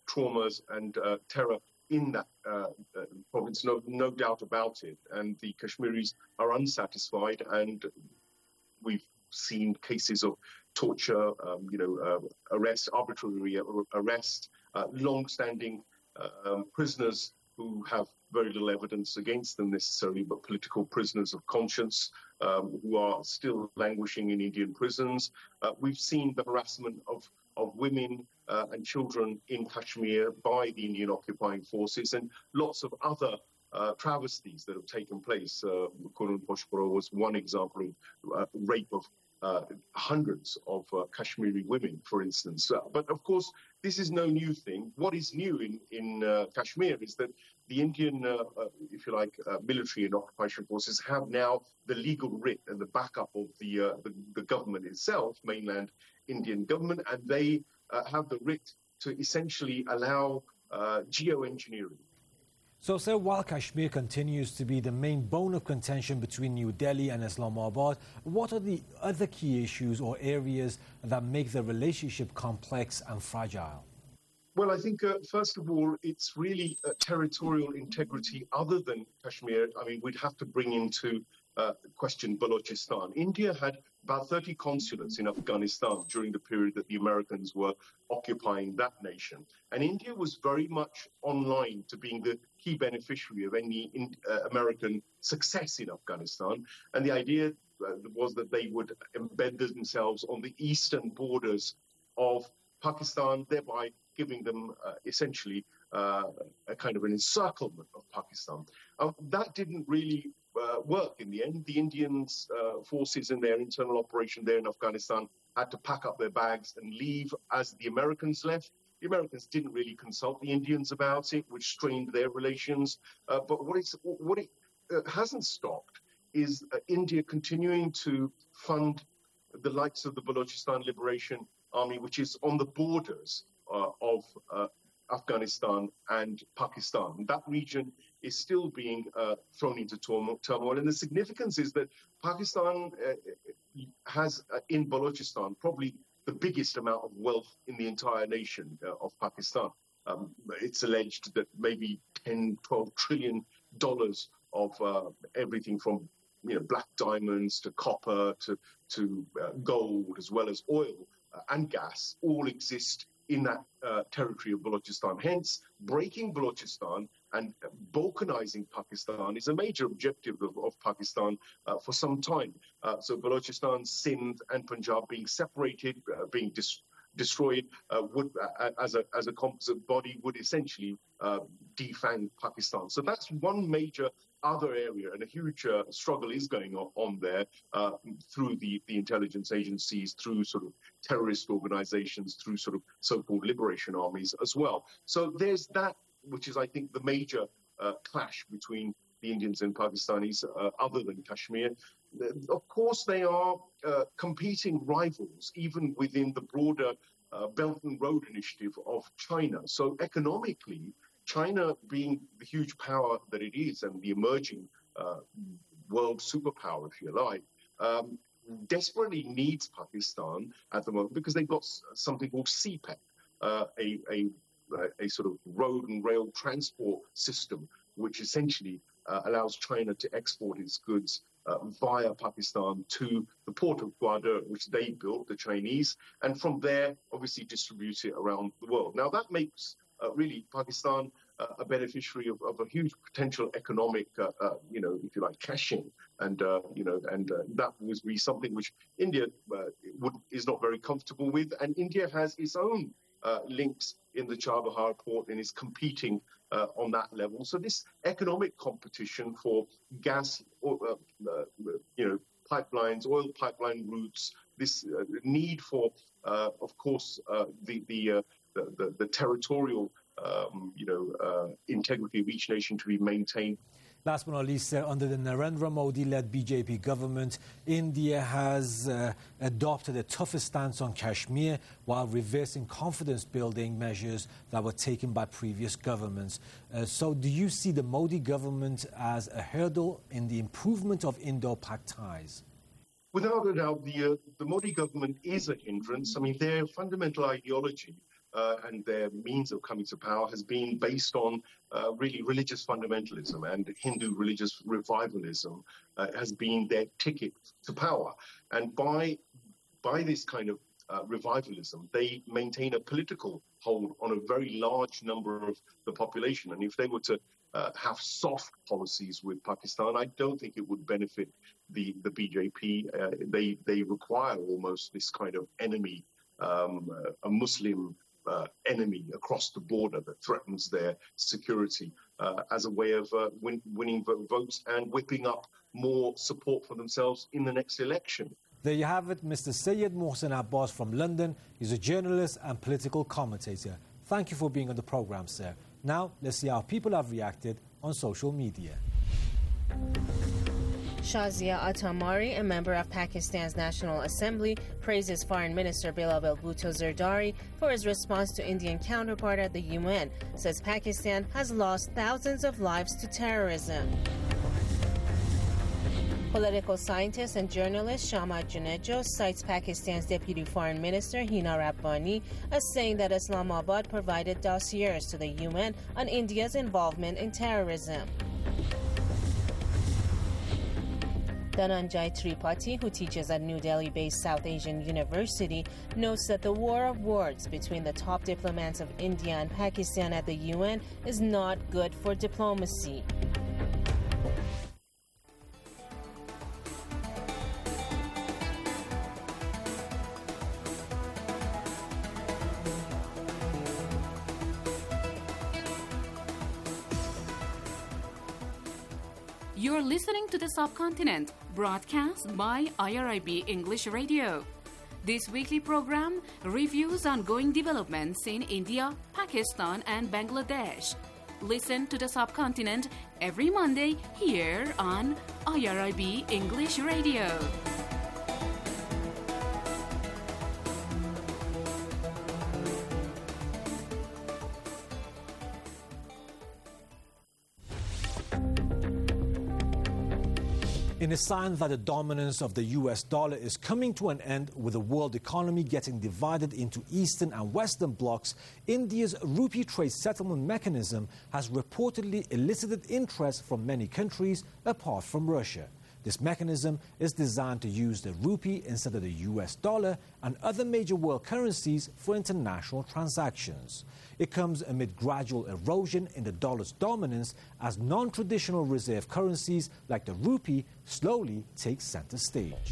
traumas and terror in that province, no doubt about it. And the Kashmiris are unsatisfied, and we've seen cases of torture, arrest, arbitrary arrest, long-standing prisoners who have very little evidence against them necessarily, but political prisoners of conscience who are still languishing in Indian prisons. We've seen the harassment of women and children in Kashmir by the Indian occupying forces, and lots of other travesties that have taken place. Kurun Poshporo was one example of rape of hundreds of Kashmiri women, for instance. But of course, this is no new thing. What is new in Kashmir is that the Indian, if you like, military and occupation forces have now the legal writ and the backup of the government itself, mainland Indian government, and they have the writ to essentially allow geoengineering. So, sir, while Kashmir continues to be the main bone of contention between New Delhi and Islamabad, what are the other key issues or areas that make the relationship complex and fragile? Well, I think, first of all, it's really territorial integrity other than Kashmir. I mean, we'd have to bring into question Balochistan. India had about 30 consulates in Afghanistan during the period that the Americans were occupying that nation. And India was very much online to being the key beneficiary of any American success in Afghanistan. And the idea was that they would embed themselves on the eastern borders of Pakistan, thereby giving them essentially a kind of an encirclement of Pakistan. That didn't really work in the end. The Indians forces in their internal operation there in Afghanistan had to pack up their bags and leave as the Americans left. The Americans didn't really consult the Indians about it, which strained their relations. But what it hasn't stopped is India continuing to fund the likes of the Balochistan Liberation Army, which is on the borders of Afghanistan and Pakistan. That region is still being thrown into turmoil. And the significance is that Pakistan has in Balochistan probably the biggest amount of wealth in the entire nation of Pakistan. It's alleged that maybe $10-12 trillion of everything from black diamonds to copper to gold, as well as oil and gas, all exist in that territory of Balochistan. Hence, breaking Balochistan and balkanizing Pakistan is a major objective of Pakistan for some time. So Balochistan, Sindh and Punjab being separated, being destroyed would, as a composite body, would essentially defang Pakistan. So that's one major other area, and a huge struggle is going on there through the intelligence agencies, through sort of terrorist organizations, through sort of so-called liberation armies as well. So there's that, which is, I think, the major clash between the Indians and Pakistanis, other than Kashmir. Of course, they are competing rivals, even within the broader Belt and Road Initiative of China. So economically, China, being the huge power that it is and the emerging world superpower, if you like, desperately needs Pakistan at the moment because they've got something called CPEC, a sort of road and rail transport system, which essentially allows China to export its goods via Pakistan to the port of Gwadar, which they built, the Chinese, and from there, obviously, distribute it around the world. Now, that makes really Pakistan a beneficiary of a huge potential economic, if you like, cash-in. And that was really something which India is not very comfortable with. And India has its own links in the Chabahar port and is competing on that level. So this economic competition for gas, pipelines, oil pipeline routes, this need for, of course, the territorial, integrity of each nation to be maintained. Last but not least, under the Narendra Modi-led BJP government, India has adopted a tougher stance on Kashmir while reversing confidence-building measures that were taken by previous governments. So do you see the Modi government as a hurdle in the improvement of Indo-Pak ties? Without a doubt, the Modi government is a hindrance. I mean, their fundamental ideology and their means of coming to power has been based on really religious fundamentalism, and Hindu religious revivalism has been their ticket to power. And by this kind of revivalism, they maintain a political hold on a very large number of the population. And if they were to have soft policies with Pakistan, I don't think it would benefit the BJP. They require almost this kind of enemy, a Muslim enemy across the border that threatens their security as a way of winning votes and whipping up more support for themselves in the next election. There you have it, Mr. Syed Mohsen Abbas from London. He's a journalist and political commentator. Thank you for being on the programme, sir. Now, let's see how people have reacted on social media. Shazia Atamari, a member of Pakistan's National Assembly, praises Foreign Minister Bilawal Bhutto Zardari for his response to Indian counterpart at the UN, says Pakistan has lost thousands of lives to terrorism. Political scientist and journalist Shama Junejo cites Pakistan's Deputy Foreign Minister Hina Rabbani as saying that Islamabad provided dossiers to the UN on India's involvement in terrorism. Dhananjay Tripathi, who teaches at New Delhi-based South Asian University, notes that the war of words between the top diplomats of India and Pakistan at the UN is not good for diplomacy. You're listening to The Subcontinent, broadcast by IRIB English Radio. This weekly program reviews ongoing developments in India, Pakistan, and Bangladesh. Listen to The Subcontinent every Monday here on IRIB English Radio. In a sign that the dominance of the US dollar is coming to an end, with the world economy getting divided into Eastern and Western blocs, India's rupee trade settlement mechanism has reportedly elicited interest from many countries apart from Russia. This mechanism is designed to use the rupee instead of the US dollar and other major world currencies for international transactions. It comes amid gradual erosion in the dollar's dominance as non-traditional reserve currencies like the rupee slowly take center stage.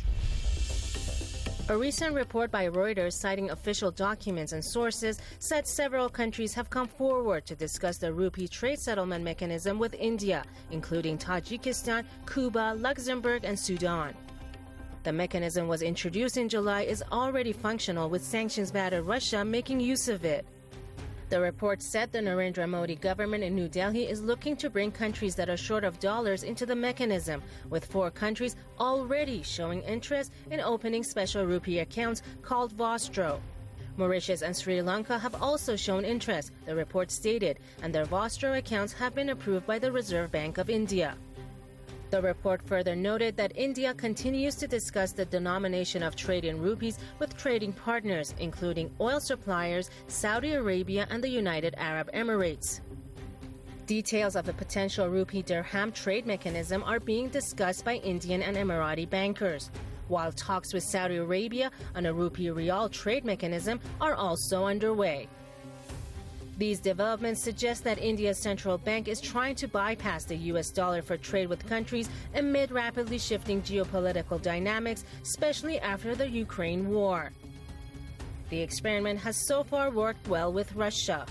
A recent report by Reuters citing official documents and sources said several countries have come forward to discuss the rupee trade settlement mechanism with India, including Tajikistan, Cuba, Luxembourg, and Sudan. The mechanism was introduced in July, is already functional with sanctions-battered Russia making use of it. The report said the Narendra Modi government in New Delhi is looking to bring countries that are short of dollars into the mechanism, with 4 countries already showing interest in opening special rupee accounts called Vostro. Mauritius and Sri Lanka have also shown interest, the report stated, and their Vostro accounts have been approved by the Reserve Bank of India. The report further noted that India continues to discuss the denomination of trade in rupees with trading partners, including oil suppliers, Saudi Arabia, and the United Arab Emirates. Details of the potential rupee dirham trade mechanism are being discussed by Indian and Emirati bankers, while talks with Saudi Arabia on a rupee rial trade mechanism are also underway. These developments suggest that India's central bank is trying to bypass the US dollar for trade with countries amid rapidly shifting geopolitical dynamics, especially after the Ukraine war. The experiment has so far worked well with Russia.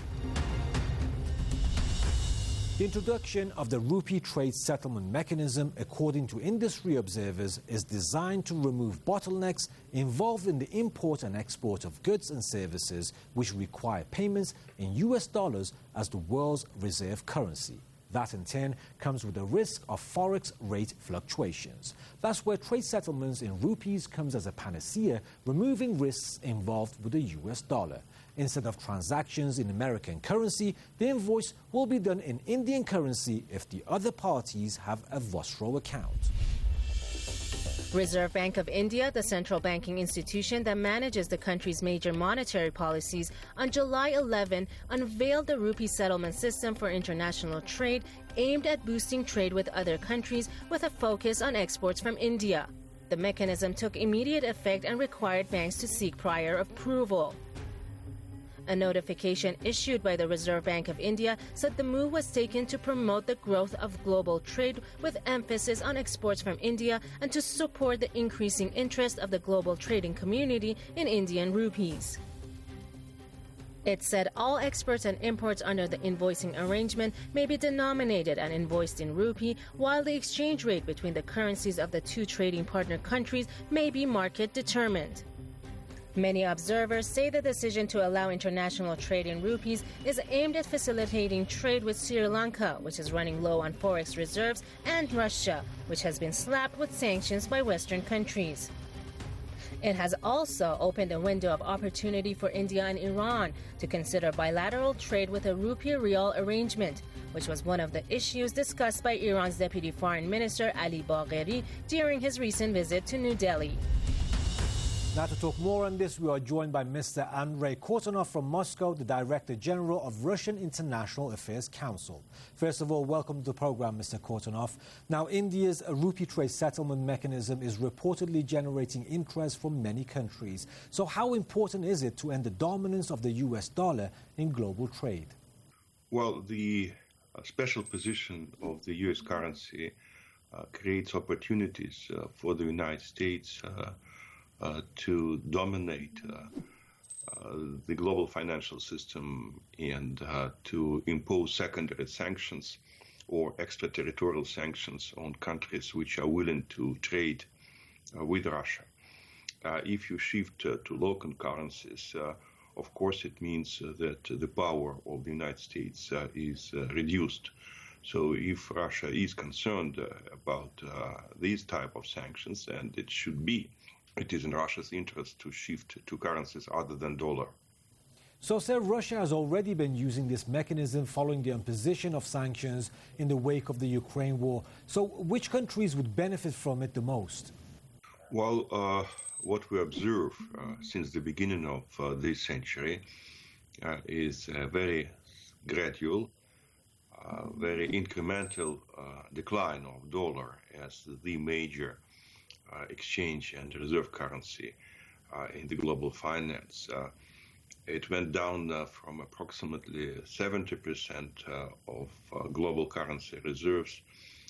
The introduction of the rupee trade settlement mechanism, according to industry observers, is designed to remove bottlenecks involved in the import and export of goods and services which require payments in US dollars as the world's reserve currency. That in turn comes with the risk of forex rate fluctuations. That's where trade settlements in rupees comes as a panacea, removing risks involved with the US dollar. Instead of transactions in American currency, the invoice will be done in Indian currency if the other parties have a Vostro account. Reserve Bank of India, the central banking institution that manages the country's major monetary policies, on July 11 unveiled the rupee settlement system for international trade aimed at boosting trade with other countries with a focus on exports from India. The mechanism took immediate effect and required banks to seek prior approval. A notification issued by the Reserve Bank of India said the move was taken to promote the growth of global trade with emphasis on exports from India and to support the increasing interest of the global trading community in Indian rupees. It said all exports and imports under the invoicing arrangement may be denominated and invoiced in rupee, while the exchange rate between the currencies of the two trading partner countries may be market determined. Many observers say the decision to allow international trade in rupees is aimed at facilitating trade with Sri Lanka, which is running low on forex reserves, and Russia, which has been slapped with sanctions by Western countries. It has also opened a window of opportunity for India and Iran to consider bilateral trade with a rupee-rial arrangement, which was one of the issues discussed by Iran's Deputy Foreign Minister Ali Bagheri during his recent visit to New Delhi. Now, to talk more on this, we are joined by Mr. Andrei Kortunov from Moscow, the Director General of Russian International Affairs Council. First of all, welcome to the program, Mr. Kortunov. Now, India's rupee trade settlement mechanism is reportedly generating interest from many countries. So how important is it to end the dominance of the US dollar in global trade? Well, the special position of the US currency creates opportunities for the United States to dominate the global financial system and to impose secondary sanctions or extraterritorial sanctions on countries which are willing to trade with Russia. If you shift to local currencies, of course it means that the power of the United States is reduced. So if Russia is concerned about these type of sanctions, and it should be, it is in Russia's interest to shift to currencies other than dollar. So, sir, Russia has already been using this mechanism following the imposition of sanctions in the wake of the Ukraine war. So which countries would benefit from it the most? Well, what we observe since the beginning of this century is a very gradual, very incremental decline of dollar as the major exchange and reserve currency in the global finance. It went down from approximately 70% of global currency reserves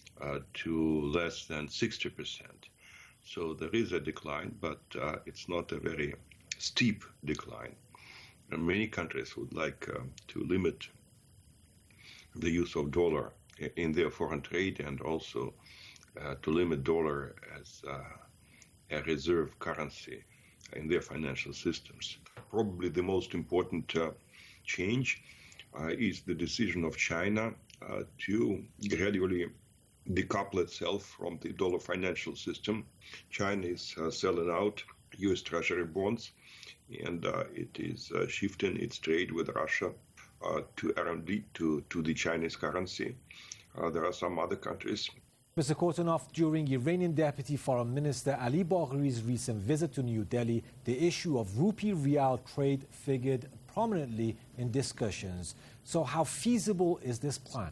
to less than 60%. So there is a decline, but it's not a very steep decline. And many countries would like to limit the use of dollar in their foreign trade and also to limit dollar as a reserve currency in their financial systems. Probably the most important change is the decision of China to gradually decouple itself from the dollar financial system. China is selling out U.S. Treasury bonds, and it is shifting its trade with Russia to RMB, to the Chinese currency. There are some other countries. Mr. Kortunov, during Iranian Deputy Foreign Minister Ali Bagheri's recent visit to New Delhi, the issue of rupee-rial trade figured prominently in discussions. So how feasible is this plan?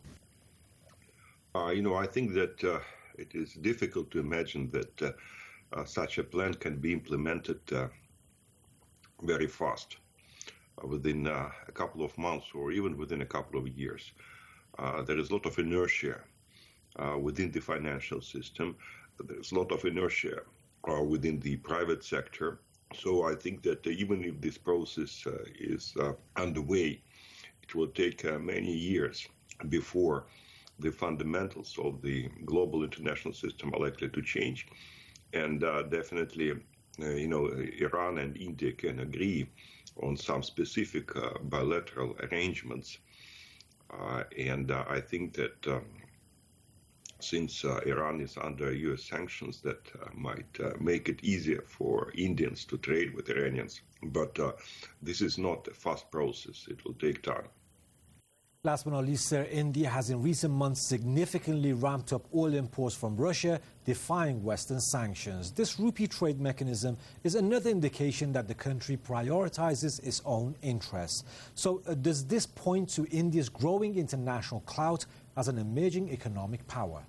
I think that it is difficult to imagine that such a plan can be implemented very fast, within a couple of months or even within a couple of years. There is a lot of inertia within the financial system. There's a lot of inertia within the private sector. So I think that even if this process is underway, it will take many years before the fundamentals of the global international system are likely to change. And definitely, Iran and India can agree on some specific bilateral arrangements. And I think that since Iran is under U.S. sanctions, that might make it easier for Indians to trade with Iranians. But this is not a fast process. It will take time. Last but not least, sir, India has in recent months significantly ramped up oil imports from Russia, defying Western sanctions. This rupee trade mechanism is another indication that the country prioritizes its own interests. So does this point to India's growing international clout as an emerging economic power?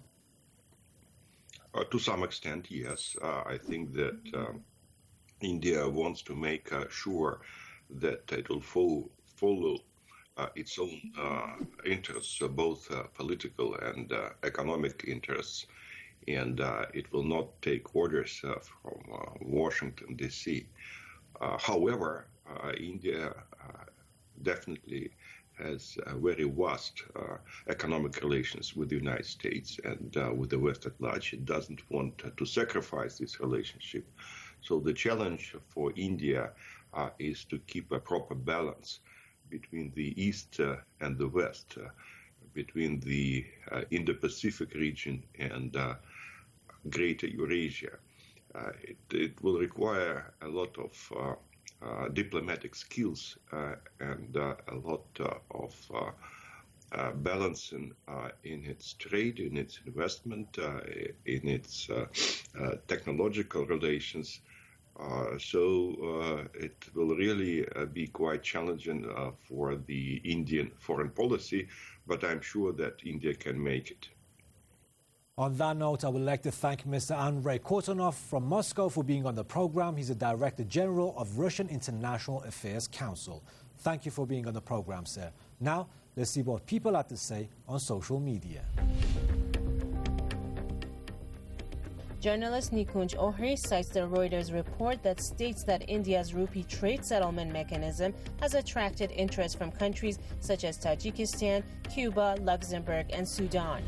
To some extent, yes. I think that India wants to make sure that it will follow its own interests, both political and economic interests, and it will not take orders from Washington, D.C. However, India definitely has very vast economic relations with the United States and with the West at large. It doesn't want to sacrifice this relationship. So the challenge for India is to keep a proper balance between the East and the West, between the Indo-Pacific region and Greater Eurasia. It will require a lot of diplomatic skills and a lot of balancing in its trade, in its investment, in its technological relations. So it will really be quite challenging for the Indian foreign policy, but I'm sure that India can make it. On that note, I would like to thank Mr. Andrei Kortunov from Moscow for being on the program. He's the Director General of Russian International Affairs Council. Thank you for being on the program, sir. Now, let's see what people have to say on social media. Journalist Nikunj Ohri cites the Reuters report that states that India's rupee trade settlement mechanism has attracted interest from countries such as Tajikistan, Cuba, Luxembourg, and Sudan.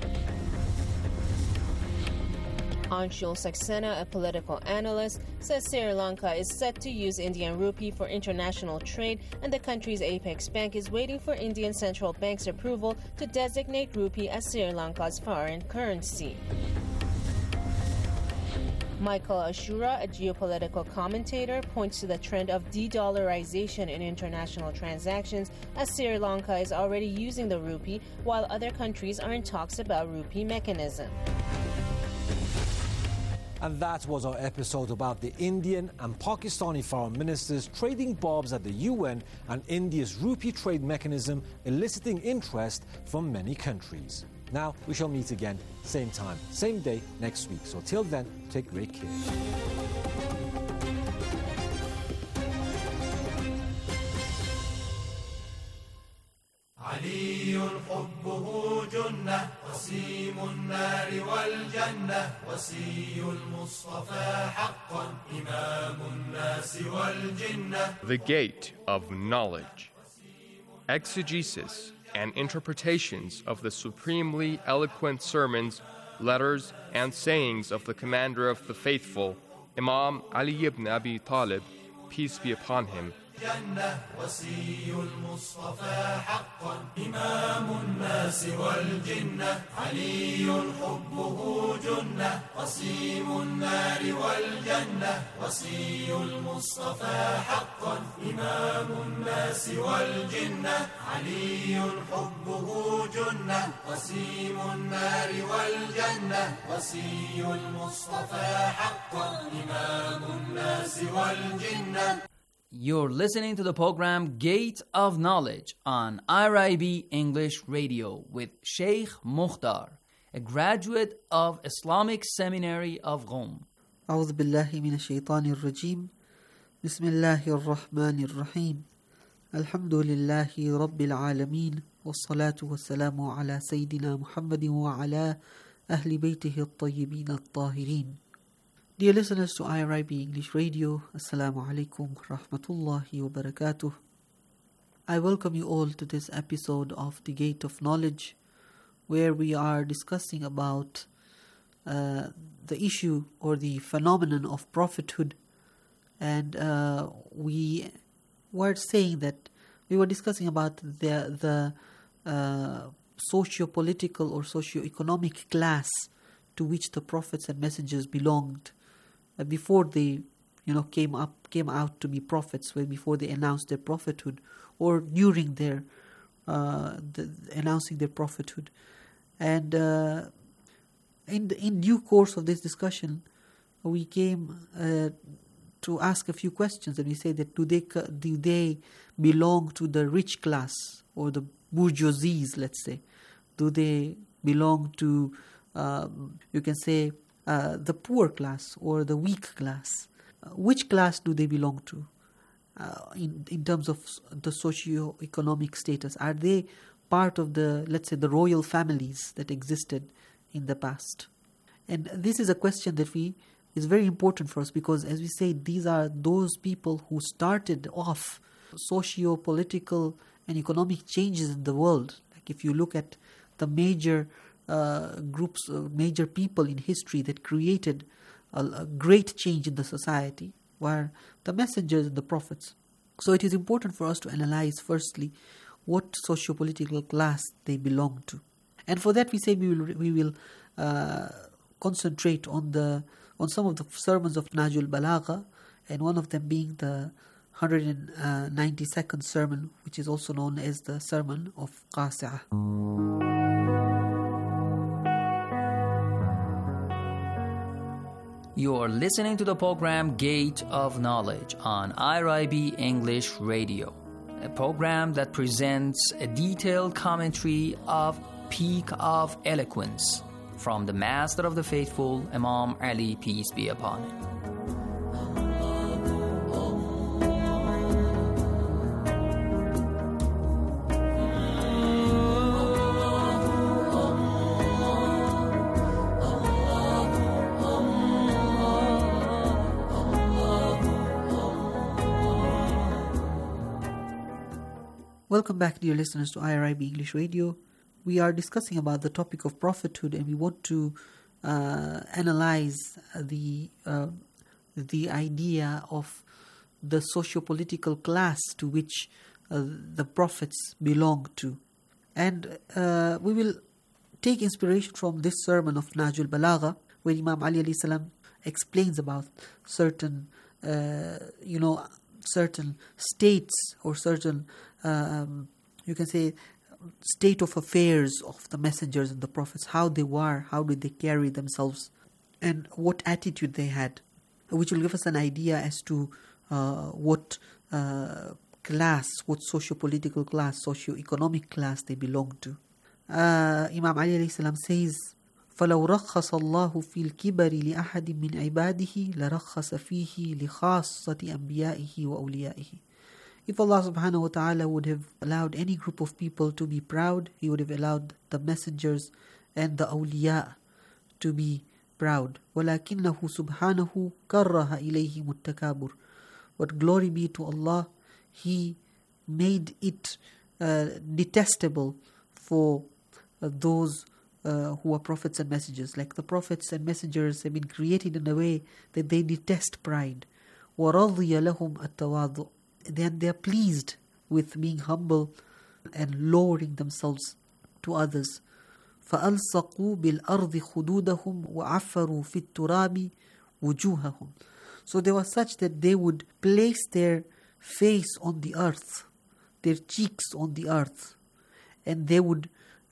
Anshul Saxena, a political analyst, says Sri Lanka is set to use Indian rupee for international trade, and the country's apex bank is waiting for Indian central bank's approval to designate rupee as Sri Lanka's foreign currency. Michael Ashura, a geopolitical commentator, points to the trend of de-dollarization in international transactions, as Sri Lanka is already using the rupee, while other countries are in talks about rupee mechanism. And that was our episode about the Indian and Pakistani foreign ministers trading barbs at the UN and India's rupee trade mechanism eliciting interest from many countries. Now, we shall meet again, same time, same day next week. So till then, take great care. علي حبه جنة وسيم النار والجنة وسي المصطفى حقا إمام الناس والجنة. The Gate of Knowledge. Exegesis and interpretations of the supremely eloquent sermons, letters, and sayings of the Commander of the Faithful, Imam Ali ibn Abi Talib, peace be upon him. جنة وسي المصطفى حقا إمام الناس والجنة علي حبه جنة وسيم النار والجنة وسي المصطفى حقا إمام الناس والجنة علي حبه جنة وسيم النار والجنة وسي المصطفى حقا إمام الناس والجنة. You're listening to the program Gate of Knowledge on IRIB English Radio with Sheikh Mukhtar, a graduate of Islamic Seminary of Qom. أعوذ بالله من الشيطان الرجيم بسم الله الرحمن الرحيم الحمد لله رب العالمين والصلاة والسلام على سيدنا محمد وعلى أهل بيته الطيبين الطاهرين. Dear listeners to IRIB English Radio, Assalamu alaikum rahmatullahi wa barakatuh. I welcome you all to this episode of The Gate of Knowledge, where we are discussing about the issue or the phenomenon of prophethood. And we were saying that we were discussing about the socio-political or socio-economic class to which the prophets and messengers belonged before they came out to be prophets, before they announced their prophethood, or during their announcing their prophethood. And in due course of this discussion, we came to ask a few questions, and we say that do they belong to the rich class or the bourgeoisies, let's say? Do they belong to, you can say, the poor class or the weak class? Which class do they belong to in terms of the socio-economic status? Are they part of the, let's say, the royal families that existed in the past? And this is a question that is very important for us, because, as we say, these are those people who started off socio-political and economic changes in the world. Like if you look at the major groups, major people in history that created a great change in the society were the messengers and the prophets. So it is important for us to analyze, firstly, what socio-political class they belong to. And for that we say we will concentrate on some of the sermons of Nahjul Balagha, and one of them being the 192nd sermon, which is also known as the Sermon of Qasi'ah. You are listening to the program Gate of Knowledge on IRIB English Radio, a program that presents a detailed commentary of Peak of Eloquence from the Master of the Faithful, Imam Ali, peace be upon him. Welcome back, dear listeners, to IRIB English Radio. We are discussing about the topic of prophethood, and we want to analyze the idea of the socio-political class to which the prophets belong to. And we will take inspiration from this sermon of Nahjul Balagha, where Imam Ali alayhi salam explains about certain states or certain you can say state of affairs of the messengers and the prophets, how they were, how did they carry themselves, and what attitude they had, which will give us an idea as to what class, what socio-political class, socio-economic class they belong to. Imam Ali alayhi salam says, فَلَوْ رَخَّصَ اللَّهُ فِي الْكِبَرِ لِأَحَدٍ مِّنْ عِبَادِهِ لَرَخَّصَ فِيهِ لِخَاصَّةِ أَنْبِيَائِهِ وَأَوْلِيَائِهِ. If Allah subhanahu wa ta'ala would have allowed any group of people to be proud, He would have allowed the messengers and the awliya to be proud. وَلَكِنَّهُ سُبْحَانَهُ كَرَّهَ إِلَيْهِمُ التَّكَابُرُ. But glory be to Allah, He made it detestable for those who are prophets and messengers. Like the prophets and messengers have been created in a way that they detest pride. وَرَضِيَ لَهُمْ التَّوَاضُعُ. Then they are pleased with being humble and lowering themselves to others. فَأَلْصَقُوا بِالْأَرْضِ خُدُودَهُمْ وَعَفَّرُوا فِي التُّرَابِ وُجُوهَهُمْ. So they were such that they would place their face on the earth, their cheeks on the earth, and they would,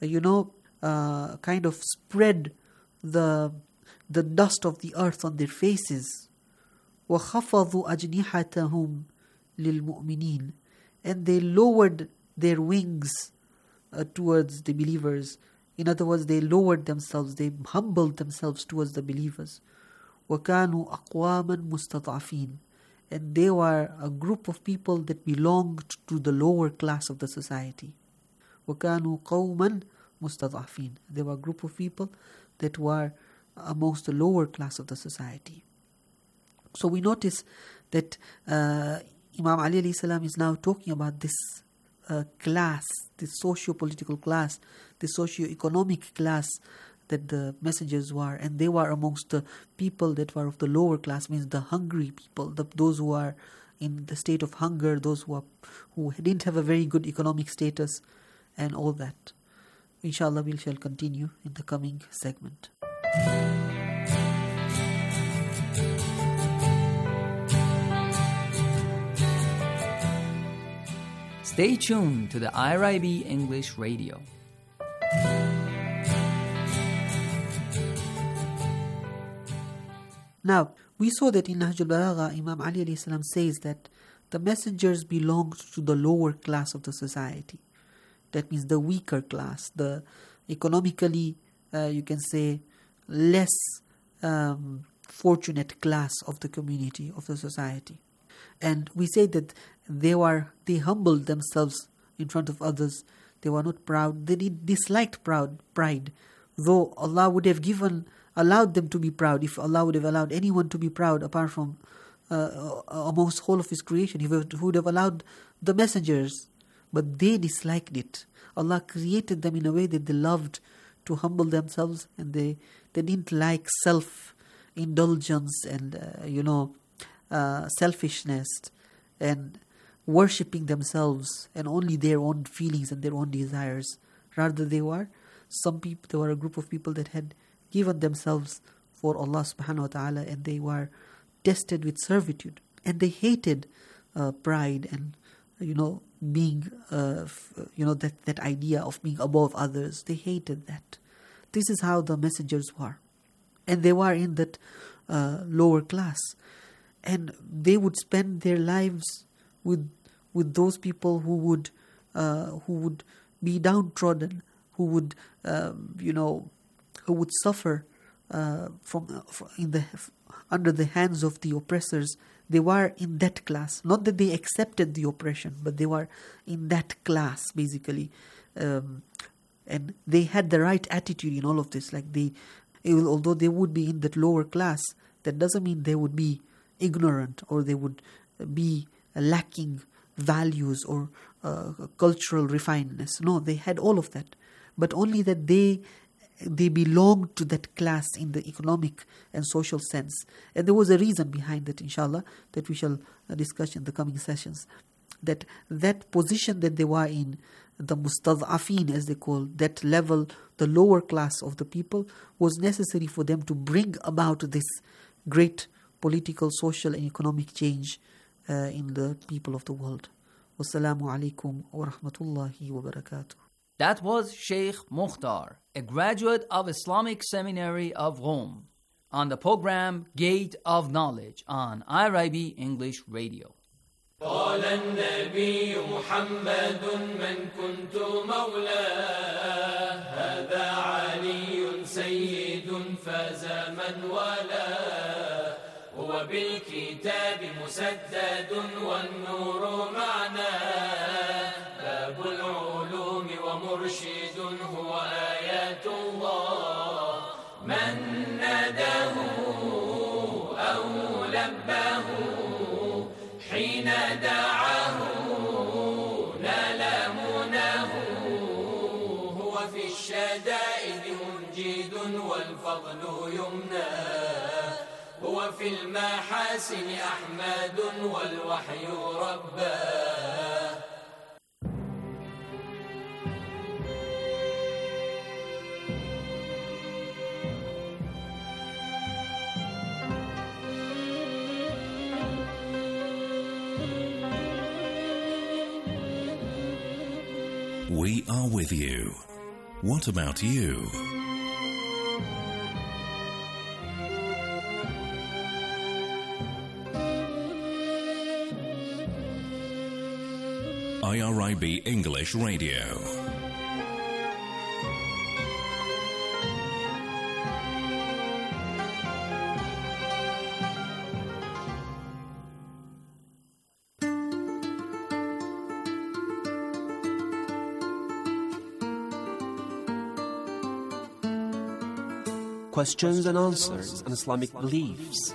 kind of spread the dust of the earth on their faces. وَخَفَضُوا أَجْنِحَتَهُمْ لِلْمُؤْمِنِينَ. And they lowered their wings towards the believers. In other words, they lowered themselves, they humbled themselves towards the believers. وَكَانُوا أَقْوَامًا مُسْتَضْعَفِينَ. And they were a group of people that belonged to the lower class of the society. وَكَانُوا قَوْمًا مُسْتَضْعَفِينَ. They were a group of people that were amongst the lower class of the society. So we notice that Imam Ali alayhi salam is now talking about this class, this socio-political class, this socio-economic class that the messengers were, and they were amongst the people that were of the lower class, means the hungry people, those who are in the state of hunger, those who didn't have a very good economic status, and all that. Inshallah, we shall continue in the coming segment. Stay tuned to the IRIB English Radio. Now, we saw that in Nahj al-Balagha, Imam Ali alayhi salam says that the messengers belonged to the lower class of the society. That means the weaker class, the economically, you can say, less fortunate class of the community, of the society. And we say that they humbled themselves in front of others. They were not proud. They disliked pride. Though Allah would have allowed them to be proud, if Allah would have allowed anyone to be proud apart from amongst whole of His creation, He would have allowed the messengers. But they disliked it. Allah created them in a way that they loved to humble themselves, and they didn't like self-indulgence and selfishness and worshipping themselves and only their own feelings and their own desires. Rather, there were a group of people that had given themselves for Allah subhanahu wa ta'ala, and they were tested with servitude, and they hated pride and being that idea of being above others. They hated that. This is how the messengers were, and they were in that lower class, and they would spend their lives with those people who would be downtrodden, who would suffer under the hands of the oppressors. They were in that class. Not that they accepted the oppression, but they were in that class basically, and they had the right attitude in all of this. Although they would be in that lower class, that doesn't mean they would be ignorant or they would be lacking values or cultural refinedness. No, they had all of that, but only that they belonged to that class in the economic and social sense. And there was a reason behind that, inshallah, that we shall discuss in the coming sessions. That position that they were in, the mustad'afin as they call, that level, the lower class of the people, was necessary for them to bring about this great political, social and economic change in the people of the world. Wassalamu alaikum wa rahmatullahi wa barakatuh. That was Sheikh Mukhtar, a graduate of Islamic Seminary of Rome, on the program Gate of Knowledge on IRIB English Radio. قال النبي محمد من كنت مولاه هذا علي سيد فاز من والاه هو بالكتاب مسدد والنور معناه باب العلوم ومرشد هو آيات الله من ناداه أو لباه حين دعاه نال مناه هو في الشدائد منجد والفضل يمناه هو في المحاسن أحمد والوحي رباه. We are with you. What about you? IRIB English Radio. Questions and answers on Islamic beliefs.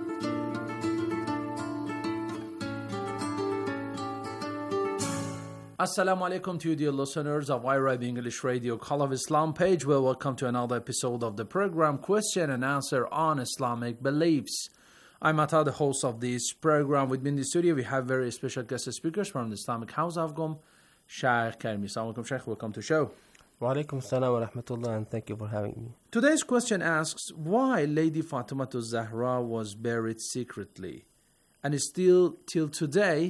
Assalamu alaikum to you, dear listeners of IRIB English Radio Call of Islam page. Well, welcome to another episode of the program Question and Answer on Islamic Beliefs. I'm Atta, the host of this program. With me in the studio, we have very special guest speakers from the Islamic House of Qom, Sheikh Karimi. Assalamu alaikum, Sheikh. Welcome to the show. Wa alaikum salam wa rahmatullah, and thank you for having me. Today's question asks why Lady Fatimah Zahra was buried secretly, and still till today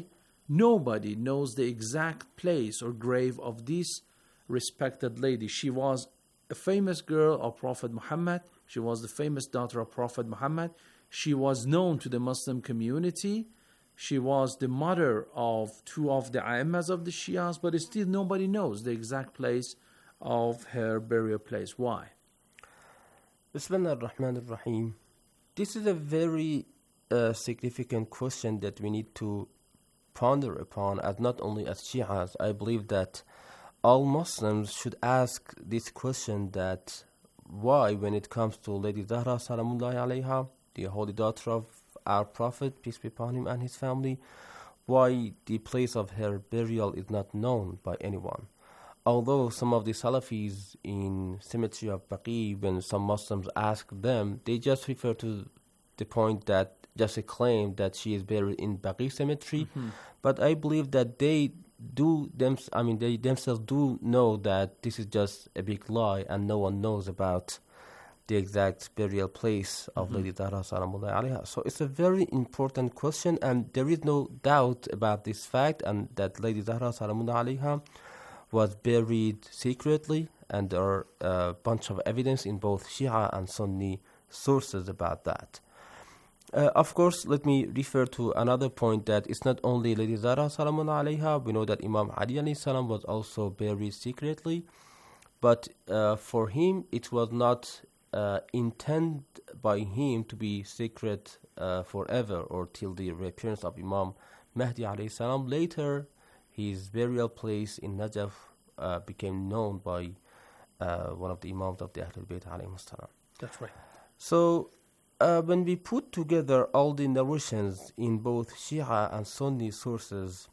nobody knows the exact place or grave of this respected lady. She was a famous girl of Prophet Muhammad. She was the famous daughter of Prophet Muhammad. She was known to the Muslim community. She was the mother of two of the A'immas of the Shias, but still nobody knows the exact place of her burial place. Why? Bismillah ar-Rahman ar-Rahim. This is a very significant question that we need to ponder upon, as not only as Shias. I believe that all Muslims should ask this question, that why, when it comes to Lady Zahra Salamullahi alayha, the holy daughter of our Prophet, peace be upon him, and his family, why the place of her burial is not known by anyone. Although some of the Salafis in cemetery of Baqi, when some Muslims ask them, they just refer to the point that just a claim that she is buried in Baqi cemetery. But I believe that they themselves do know that this is just a big lie, and no one knows about the exact burial place of Lady Zahra Salamullahi alayha. So it's a very important question, and there is no doubt about this fact, and that Lady Zahra Salamullahi alayha was buried secretly, and there are a bunch of evidence in both Shia and Sunni sources about that. Of course, let me refer to another point, that it's not only Lady Zahra Salamullahi alayha. We know that Imam Ali alayhi salam was also buried secretly, but for him it was not intended by him to be secret forever, or till the reappearance of Imam Mahdi alayhi salam. Later, his burial place in Najaf became known by one of the Imams of the Ahlul Bayt alayhi salam. That's right. So, when we put together all the narrations in both Shia and Sunni sources,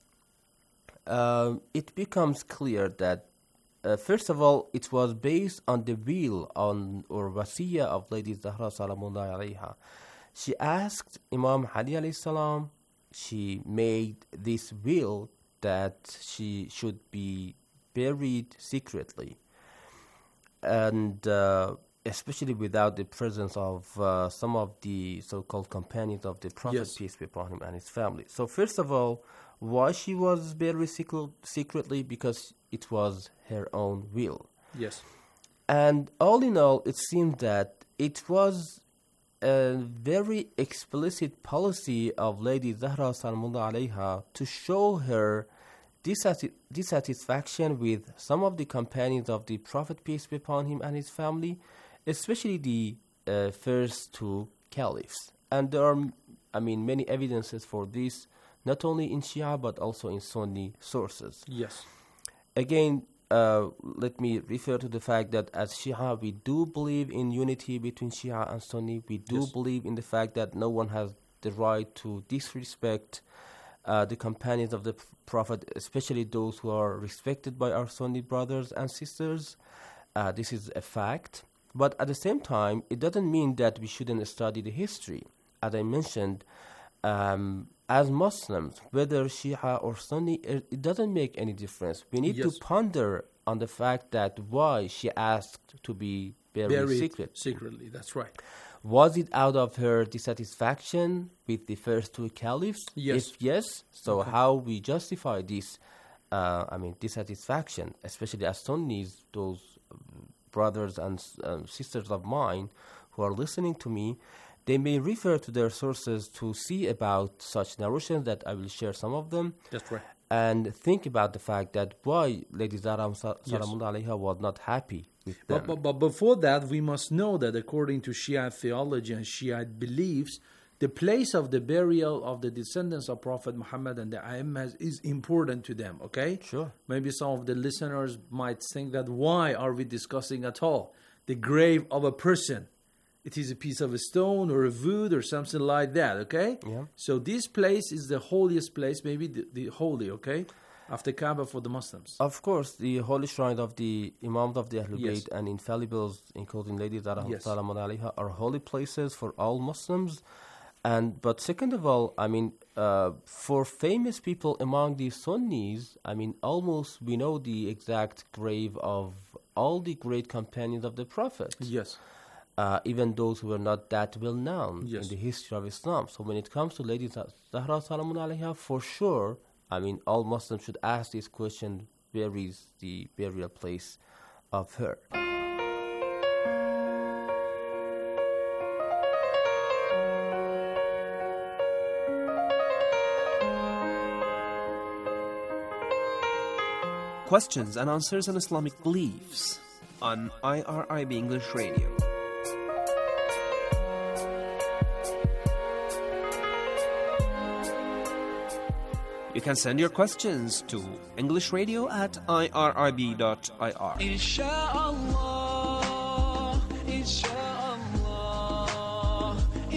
it becomes clear that first of all, it was based on the will or wasiyah of Lady Zahra Salamullahi alayha. She asked Imam Ali alayhi salam, she made this will that she should be buried secretly, and especially without the presence of some of the so-called companions of the Prophet, peace be upon him, and his family. So first of all, why she was buried secretly? Because it was her own will. Yes. And all in all, it seemed that it was a very explicit policy of Lady Zahra Salamullahi alayha to show her dissatisfaction with some of the companions of the Prophet, peace be upon him, and his family, especially the first two caliphs. And there are, many evidences for this, not only in Shia but also in Sunni sources. Yes. Again, let me refer to the fact that as Shia, we do believe in unity between Shia and Sunni. We do believe in the fact that no one has the right to disrespect the companions of the Prophet, especially those who are respected by our Sunni brothers and sisters. This is a fact. But at the same time, it doesn't mean that we shouldn't study the history. As I mentioned, as Muslims, whether Shia or Sunni, it doesn't make any difference. We need to ponder on the fact that why she asked to be buried secretly. That's right. Was it out of her dissatisfaction with the first two caliphs? Yes. If yes, so how we justify this, dissatisfaction, especially as Sunnis, those brothers and sisters of mine who are listening to me, they may refer to their sources to see about such narrations, that I will share some of them. That's right. And think about the fact that why Lady Zahra Salamullahi alayha was not happy with them. But before that, we must know that according to Shiite theology and Shiite beliefs, the place of the burial of the descendants of Prophet Muhammad and the A'immas is important to them, okay? Sure. Maybe some of the listeners might think that why are we discussing at all the grave of a person? It is a piece of a stone or a wood or something like that, okay? Yeah. So this place is the holiest place, maybe the holy, okay? After Kaaba for the Muslims. Of course, the holy shrine of the Imams of the Ahlul Bayt and infallibles, including Lady Zahra Salamullahi alayha, are holy places for all Muslims. But second of all, for famous people among the Sunnis, almost we know the exact grave of all the great companions of the Prophet. Yes. Even those who were not that well known in the history of Islam. So when it comes to Lady Zahra Salamullahi alayha, for sure, I mean, all Muslims should ask this question, where is the burial place of her? Questions and answers on Islamic beliefs on IRIB English Radio. You can send your questions to englishradio@irib.ir. Inshallah, inshallah,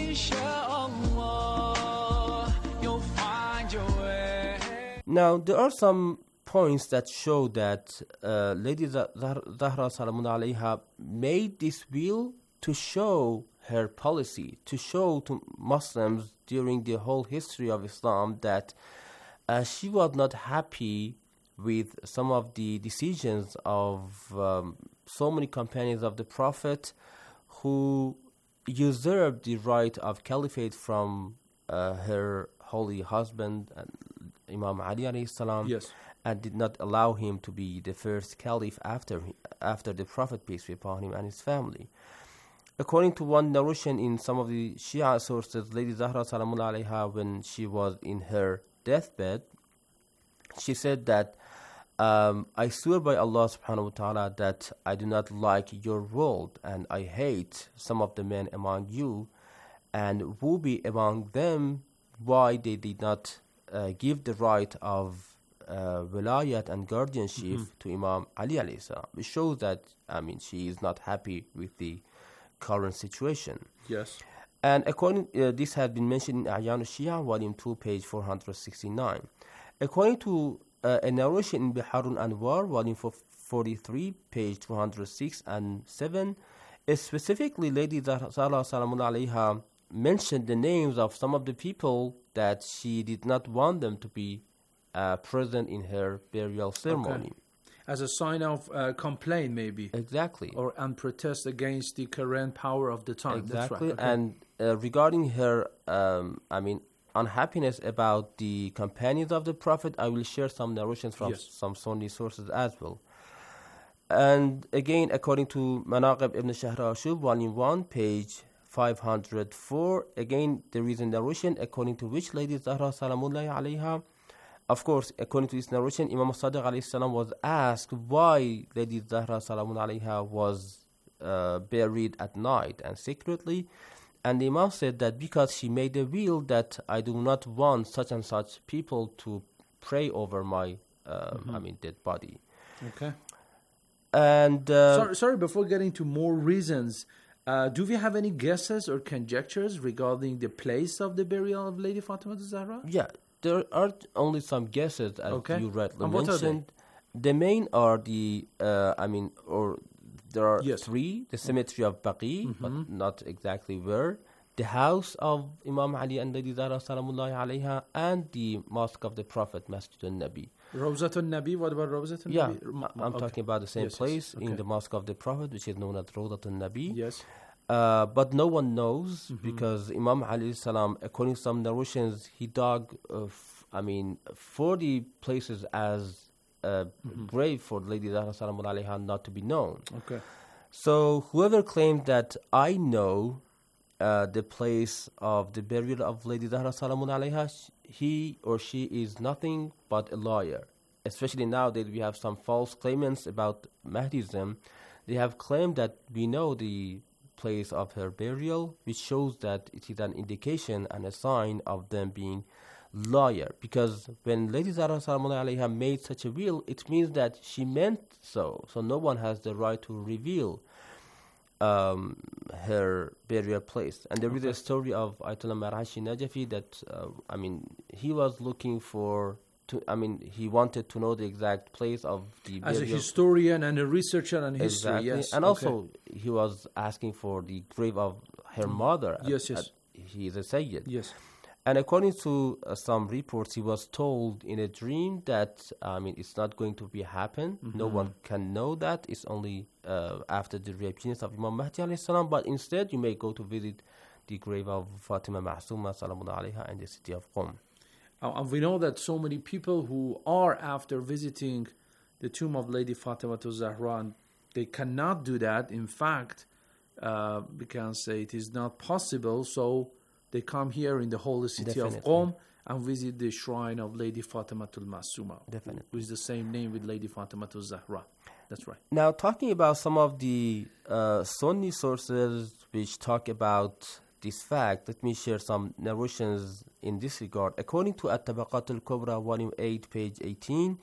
inshallah, you'll find your way. Now, there are some points that show that Lady Zahra Salamun alayha made this will to show her policy, to show to Muslims during the whole history of Islam that she was not happy with some of the decisions of so many companions of the Prophet who usurped the right of caliphate from her holy husband, Imam Ali alayhi salam, yes, and did not allow him to be the first caliph after the Prophet, peace be upon him, and his family. According to one narration in some of the Shia sources, Lady Zahra Salamun alayha, when she was in her deathbed, she said that I swear by Allah subhanahu wa ta'ala that I do not like your world and I hate some of the men among you, and woe be among them why they did not give the right of wilayat and guardianship to Imam Ali alayhi salam, which shows that, I mean, she is not happy with the current situation. Yes. And according, this has been mentioned in A'yan al-Shia, volume 2, page 469. According to a narration in Bihar al-Anwar, volume 43, page 206 and 7, specifically Lady Zahra Salamun alayha mentioned the names of some of the people that she did not want them to be present in her burial ceremony. Okay. As a sign of complaint, maybe. Exactly. Or and protest against the current power of the time. Exactly. That's right. Okay. And regarding her, unhappiness about the companions of the Prophet, I will share some narrations from some Sunni sources as well. And again, according to Manaqib ibn Shahr Ashub, volume 1, page 504, again, there is a narration according to which Lady Zahra Salamullahi alayha, of course, according to this narration, Imam Sadiq alayhi salam was asked why Lady Zahra Salamun alayha was buried at night and secretly. And the Imam said that because she made a will that I do not want such and such people to pray over my, dead body. Okay. And sorry, before getting to more reasons, do we have any guesses or conjectures regarding the place of the burial of Lady Fatima Zahra? Yeah, there are only some guesses, as you rightly and what mentioned. The main are the, there are three: the cemetery of Baqi, but not exactly where; the house of Imam Ali and Lady Zahra Salamullahi alayha, and the mosque of the Prophet, Masjid al-Nabi. Rawzat al-Nabi, what about Rawzat al-Nabi? Yeah, I'm talking about the same place in the mosque of the Prophet, which is known as Rawzat al-Nabi. Yes. But no one knows because Imam Ali salam, according to some narrations, he dug, 40 places as grave for Lady Zahra Salamun alayha not to be known. Okay. So whoever claimed that I know the place of the burial of Lady Zahra Salamun alayha, he or she is nothing but a liar. Especially now that we have some false claimants about Mahdism, they have claimed that we know the place of her burial, which shows that it is an indication and a sign of them being liar. Because when Lady Zahra Salamun alayha made such a will, it means that she meant so. So no one has the right to reveal her burial place. And there is a story of Ayatollah Marhashi Najafi that, he was looking for, he wanted to know the exact place of the burial. As a historian and a researcher on history, yes. And also, he was asking for the grave of her mother. Yes. He is a Sayyid. Yes. And according to some reports, he was told in a dream that, it's not going to be happen. No one can know that. It's only after the reappearance of Imam Mahdi alayhi salam. But instead, you may go to visit the grave of Fatima Ma'suma salamun alayha in the city of Qom. And we know that so many people who are after visiting the tomb of Lady Fatima Zahra, and they cannot do that. In fact, we can say it is not possible. So they come here in the holy city of Qom and visit the shrine of Lady Fatima Masuma, who is the same name with Lady Fatima Zahra. That's right. Now, talking about some of the Sunni sources which talk about this fact, let me share some narrations in this regard. According to At-Tabaqat al-Kubra, volume 8, page 18,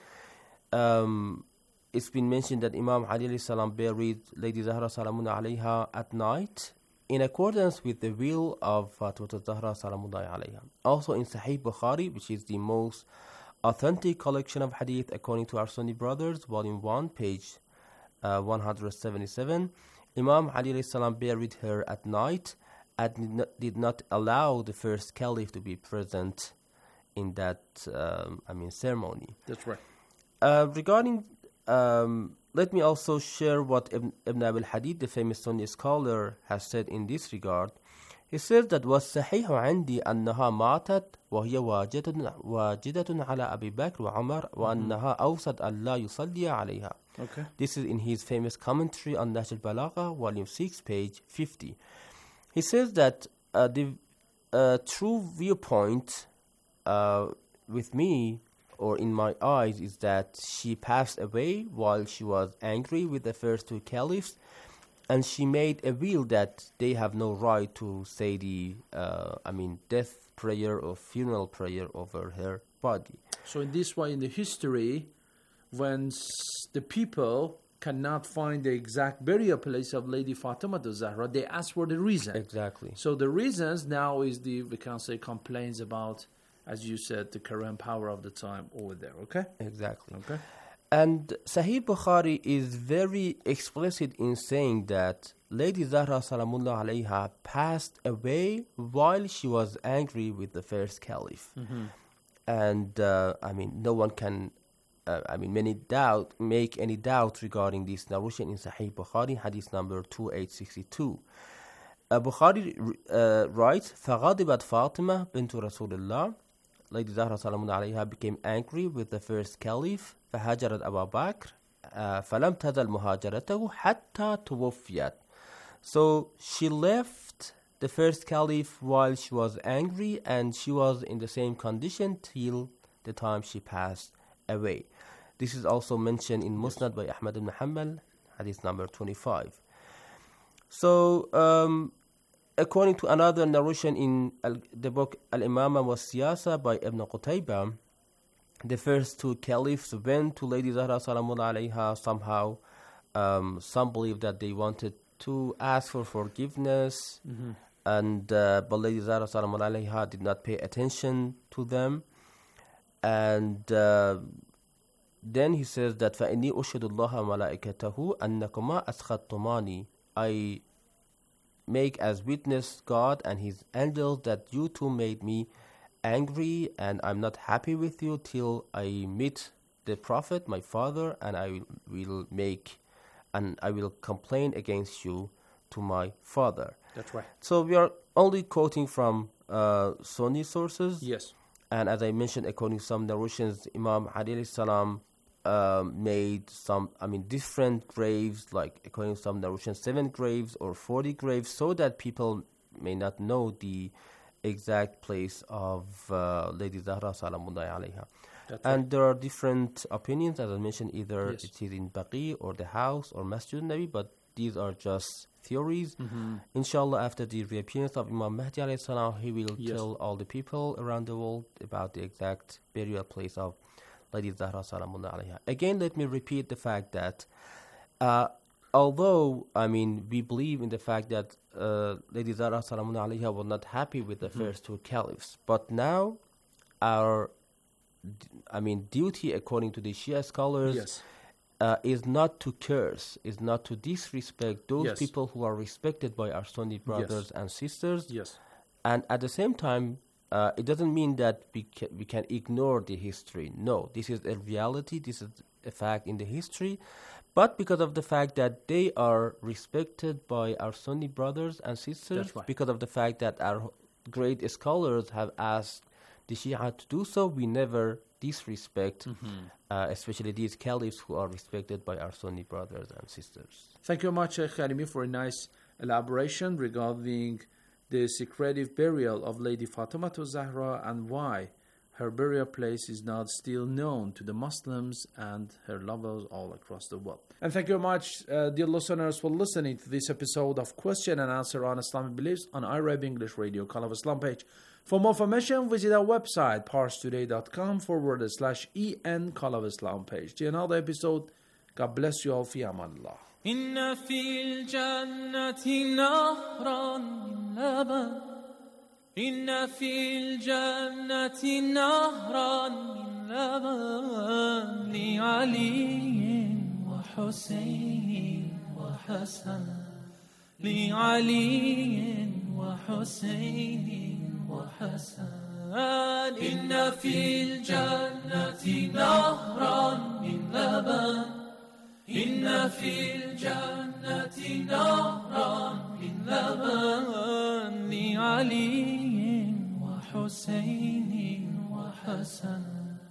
it's been mentioned that Imam Ali alayhi salam buried Lady Zahra Salamun alayha at night in accordance with the will of Fatima Zahra Salamullahi alayha. Also in Sahih Bukhari, which is the most authentic collection of hadith according to our Sunni brothers, volume 1, page 177, Imam Ali alayhi salam buried her at night and did not allow the first caliph to be present in that ceremony. That's right. Regarding, let me also share what Ibn Abil Hadid, the famous Sunni scholar, has said in this regard. He says that وَالصَّحِيحُ عَنْدِي أَنَّهَا مَاتَتْ وَهِيَ وَاجِدَةٌ عَلَى أَبِي بَكْرِ وَعُمَرْ وَأَنَّهَا أَوْصَتْ أَنْ لَا يُصَلِّيَ عَلَيْهَا. Okay. This is in his famous commentary on Nahj al-Balagha, volume 6, page 50. He says that the true viewpoint with me, or in my eyes, is that she passed away while she was angry with the first two caliphs, and she made a will that they have no right to say the death prayer or funeral prayer over her body. So in this way, in the history, when the people cannot find the exact burial place of Lady Fatima Zahra, they ask for the reason. Exactly. So the reasons now is we can say, complaints about, as you said, the current power of the time over there, okay? Exactly. Okay. And Sahih Bukhari is very explicit in saying that Lady Zahra Salamullah alayha passed away while she was angry with the first caliph. Mm-hmm. And no one can make any doubt regarding this narration in Sahih Bukhari, hadith number 2862. Bukhari writes, فَغَضِبَتْ فَاطِمَةَ بِنْتُ رَسُولِ اللَّهِ. Lady Zahra Salamun alayha became angry with the first caliph. فهاجرت أبا بكر فلم تزل مهاجرته حتى توفيت. So she left the first caliph while she was angry, and she was in the same condition till the time she passed away. This is also mentioned in Musnad by Ahmad ibn Hanbal, hadith number 25. So, according to another narration in the book Al-Imama wa Siyasa by Ibn Qutaybah, the first two caliphs went to Lady Zahra Salamullah alayha somehow. Some believe that they wanted to ask for forgiveness, mm-hmm. and but Lady Zahra Salamullah alayha did not pay attention to them. And then he says that فَإِنِّي أُشْهِدُ اللَّهَ وَمَلَائِكَتَهُ أَنَّكُمَا أَسْخَطْتُمَانِي. I make as witness God and His angels that you two made me angry, and I'm not happy with you till I meet the Prophet, my father, and I will complain against you to my father. That's right. So we are only quoting from Sunni sources. Yes. And as I mentioned, according to some narrations, Imam Ali alayhi salam made some, different graves, like according to some narrations, 7 graves or 40 graves, so that people may not know the exact place of Lady Zahra Salamullahi alayha. And there are different opinions, as I mentioned, either it is in Baqi or the house or Masjid Nabi, but these are just theories. Mm-hmm. Inshallah, after the reappearance of Imam Mahdi alayhi salam, he will tell all the people around the world about the exact burial place of Lady Zahra Salamullah alayha. Again, let me repeat the fact that although, we believe in the fact that Lady Zahra Salamullah alayha was not happy with the first two caliphs, but now our duty, according to the Shia scholars, is not to curse, is not to disrespect those people who are respected by our Sunni brothers and sisters. Yes. And at the same time, it doesn't mean that we can ignore the history. No, this is a reality, this is a fact in the history. But because of the fact that they are respected by our Sunni brothers and sisters, because of the fact that our great scholars have asked the Shia to do so. We never disrespect, especially these caliphs who are respected by our Sunni brothers and sisters. Thank you much, Sheikh Karimi, for a nice elaboration regarding the secretive burial of Lady Fatima Zahra and why her burial place is not still known to the Muslims and her lovers all across the world. And thank you very much, dear listeners, for listening to this episode of Question and Answer on Islamic Beliefs on IRIB English Radio, Call of Islam page. For more information, visit our website, parstoday.com/en Call of Islam page. To another episode, God bless you all. Fi amanillah. إن في الجنة نهرا من لبن إن في الجنة نهرا من لبن لعلي وحسين وحسن لعلي وحسين وحسن إن في الجنة نهرا من لبن إن في الجنة نهرا من لبن لعلي وحسين وحسن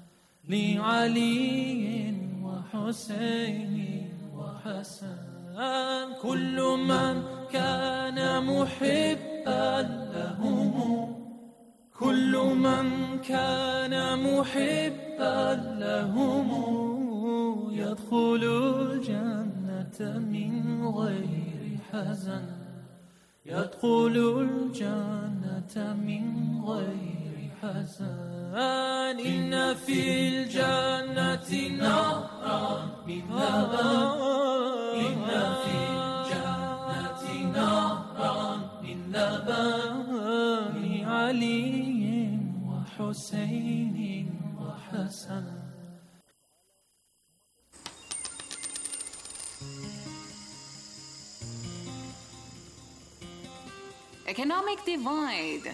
لعلي وحسين وحسن كل من كان محبا لهم كل من كان محبا لهم يدخل الجنة من غير حزن يدخل الجنة من غير حزن إن في الجنة نهرا من لبن إن في الجنة نهرا من لبن لعلي وحسين وحسن Economic divide.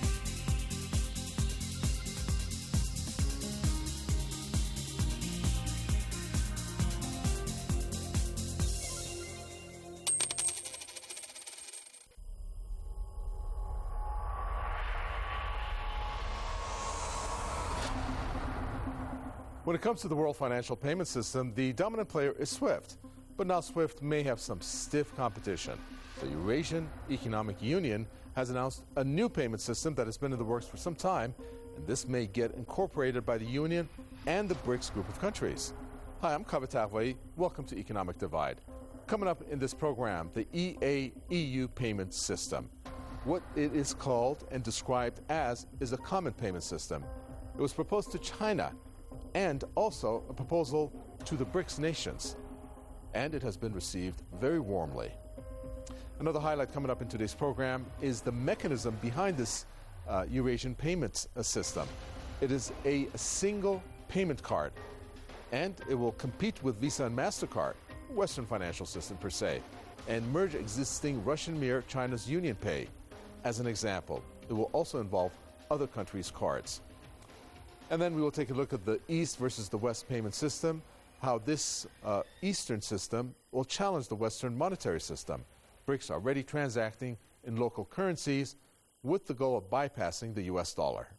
When it comes to the world financial payment system, the dominant player is SWIFT. But now SWIFT may have some stiff competition. The Eurasian Economic Union has announced a new payment system that has been in the works for some time, and this may get incorporated by the Union and the BRICS group of countries. Hi, I'm Kaveh Tagway. Welcome to Economic Divide. Coming up in this program, the EA-EU payment system. What it is called and described as is a common payment system. It was proposed to China and also a proposal to the BRICS nations, and it has been received very warmly. Another highlight coming up in today's program is the mechanism behind this Eurasian payments system. It is a single payment card, and it will compete with Visa and MasterCard, Western financial system per se, and merge existing Russian Mir, China's UnionPay. As an example, it will also involve other countries' cards. And then we will take a look at the East versus the West payment system, how this Eastern system will challenge the Western monetary system. BRICS are already transacting in local currencies with the goal of bypassing the US dollar.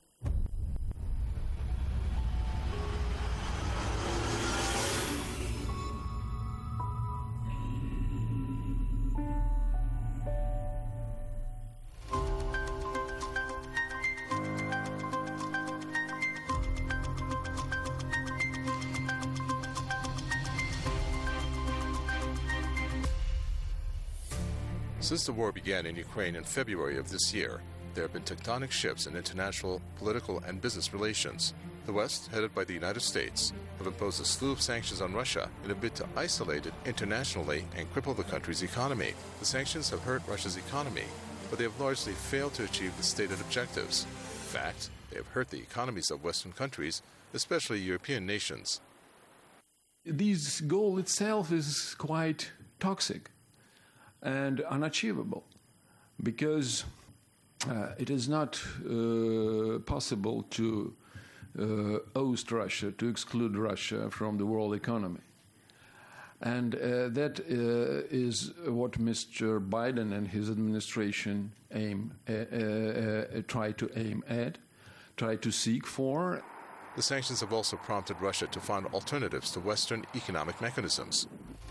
Since the war began in Ukraine in February of this year, there have been tectonic shifts in international, political, and business relations. The West, headed by the United States, have imposed a slew of sanctions on Russia in a bid to isolate it internationally and cripple the country's economy. The sanctions have hurt Russia's economy, but they have largely failed to achieve the stated objectives. In fact, they have hurt the economies of Western countries, especially European nations. This goal itself is quite toxic and unachievable, because it is not possible to oust Russia, to exclude Russia from the world economy. And that is what Mr. Biden and his administration try to aim at, try to seek for. The sanctions have also prompted Russia to find alternatives to Western economic mechanisms.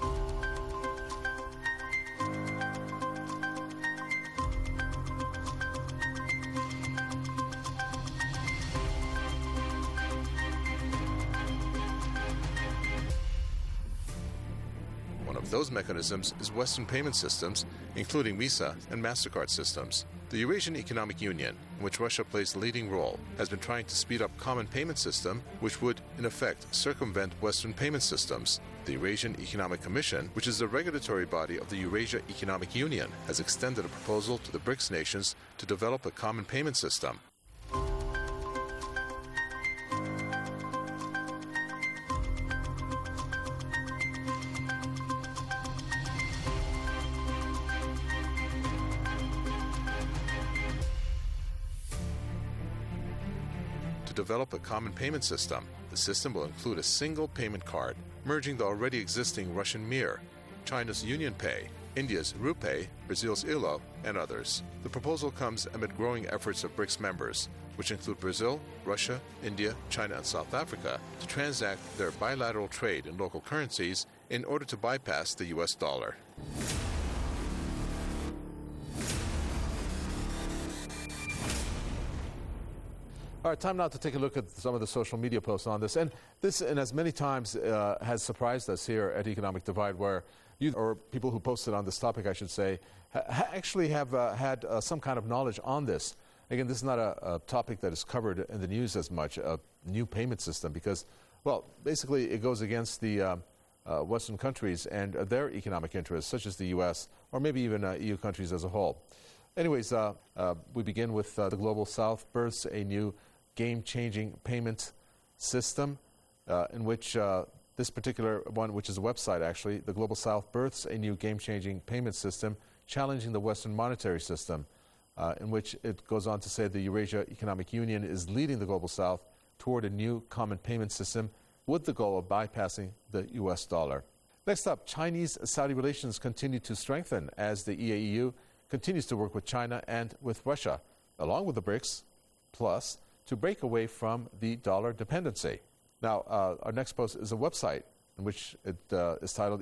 Those mechanisms is Western payment systems, including Visa and MasterCard systems. The Eurasian Economic Union, in which Russia plays the leading role, has been trying to speed up common payment system, which would, in effect, circumvent Western payment systems. The Eurasian Economic Commission, which is the regulatory body of the Eurasia Economic Union, has extended a proposal to the BRICS nations to develop a common payment system. Develop a common payment system. The system will include a single payment card, merging the already existing Russian Mir, China's UnionPay, India's RuPay, Brazil's ILO, and others. The proposal comes amid growing efforts of BRICS members, which include Brazil, Russia, India, China, and South Africa, to transact their bilateral trade in local currencies in order to bypass the US dollar. All right, time now to take a look at some of the social media posts on this. And this, and as many times, has surprised us here at Economic Divide, where you, or people who posted on this topic, I should say, actually have had some kind of knowledge on this. Again, this is not a topic that is covered in the news as much, a new payment system, because, well, basically it goes against the Western countries and their economic interests, such as the U.S., or maybe even EU countries as a whole. Anyways, we begin with the Global South births a new game-changing payment system in which this particular one, which is a website actually, the Global South births a new game-changing payment system challenging the Western monetary system, in which it goes on to say the Eurasia Economic Union is leading the Global South toward a new common payment system with the goal of bypassing the U.S. dollar. Next up, Chinese-Saudi relations continue to strengthen as the EAEU continues to work with China and with Russia, along with the BRICS, plus to break away from the dollar dependency. Now, our next post is a website in which it is titled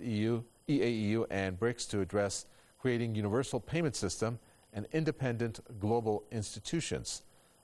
EAEU and BRICS to address creating universal payment system and independent global institutions,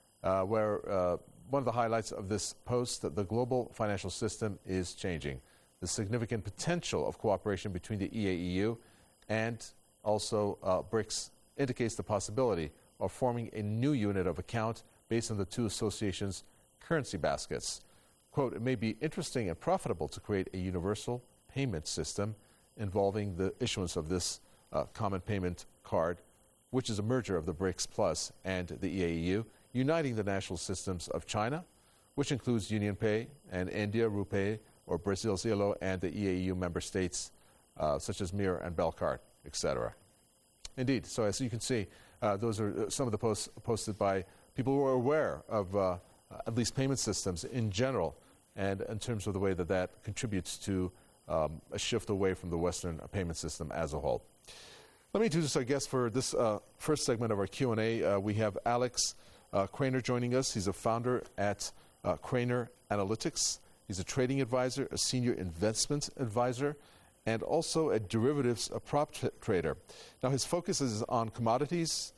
where one of the highlights of this post, that the global financial system is changing. The significant potential of cooperation between the EAEU and also BRICS indicates the possibility of forming a new unit of account based on the two associations' currency baskets. Quote, it may be interesting and profitable to create a universal payment system involving the issuance of this common payment card, which is a merger of the BRICS Plus and the EAEU, uniting the national systems of China, which includes UnionPay, and India, RuPay, or Brazil's ILO, and the EAEU member states such as Mir and Belcard, etc. Indeed, so as you can see, those are some of the posts posted by people who are aware of at least payment systems in general, and in terms of the way that that contributes to a shift away from the Western payment system as a whole. Let me introduce our guest for this first segment of our Q&A. We have Alex Craner joining us. He's a founder at Craner Analytics. He's a trading advisor, a senior investment advisor, and also a derivatives prop trader. Now, his focus is on commodities,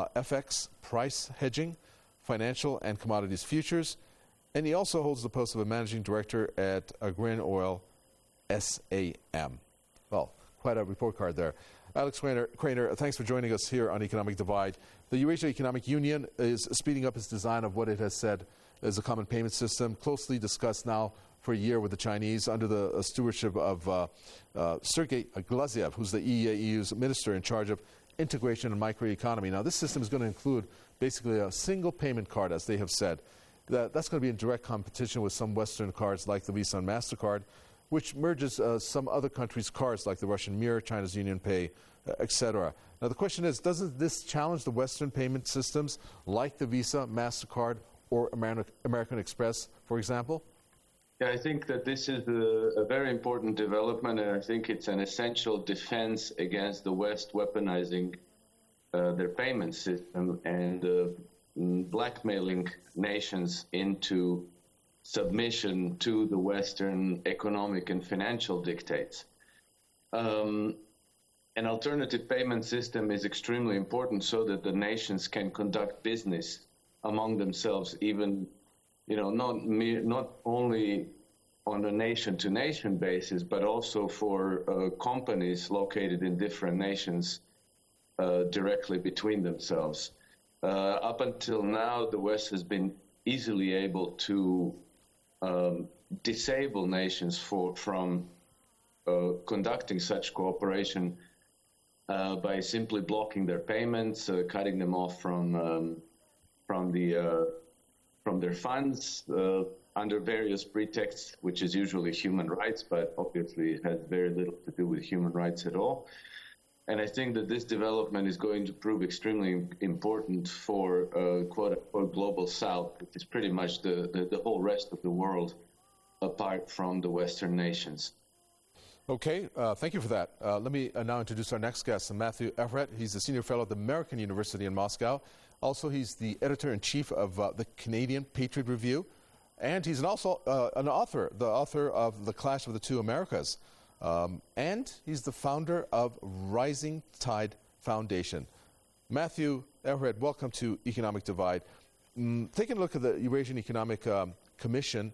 FX, price hedging, financial and commodities futures, and he also holds the post of a managing director at Grain Oil SAM. Well, quite a report card there. Alex Craner, thanks for joining us here on Economic Divide. The Eurasia Economic Union is speeding up its design of what it has said is a common payment system, closely discussed now for a year with the Chinese under the stewardship of Sergei Glaziev, who's the EAEU's minister in charge of integration and microeconomy. Now, this system is going to include basically a single payment card, as they have said. That's going to be in direct competition with some Western cards like the Visa and MasterCard, which merges some other countries' cards like the Russian Mir, China's UnionPay, etc. Now, the question is, doesn't this challenge the Western payment systems like the Visa, MasterCard, or American Express, for example? Yeah, I think that this is a very important development, and I think it's an essential defense against the West weaponizing their payment system. And blackmailing nations into submission to the Western economic and financial dictates. An alternative payment system is extremely important so that the nations can conduct business among themselves, even, not only on a nation-to-nation basis, but also for companies located in different nations directly between themselves. Up until now, the West has been easily able to disable nations from conducting such cooperation by simply blocking their payments, cutting them off from their funds under various pretexts, which is usually human rights, but obviously it has very little to do with human rights at all. And I think that this development is going to prove extremely important for quote-unquote global South, which is pretty much the whole rest of the world apart from the Western nations. Okay, thank you for that. Let me now introduce our next guest, Matthew Everet. He's a senior fellow at the American University in Moscow. Also, he's the editor-in-chief of the Canadian Patriot Review. And he's also the author of The Clash of the Two Americas. And he's the founder of Rising Tide Foundation. Matthew Everet, welcome to Economic Divide. Taking a look at the Eurasian Economic Commission,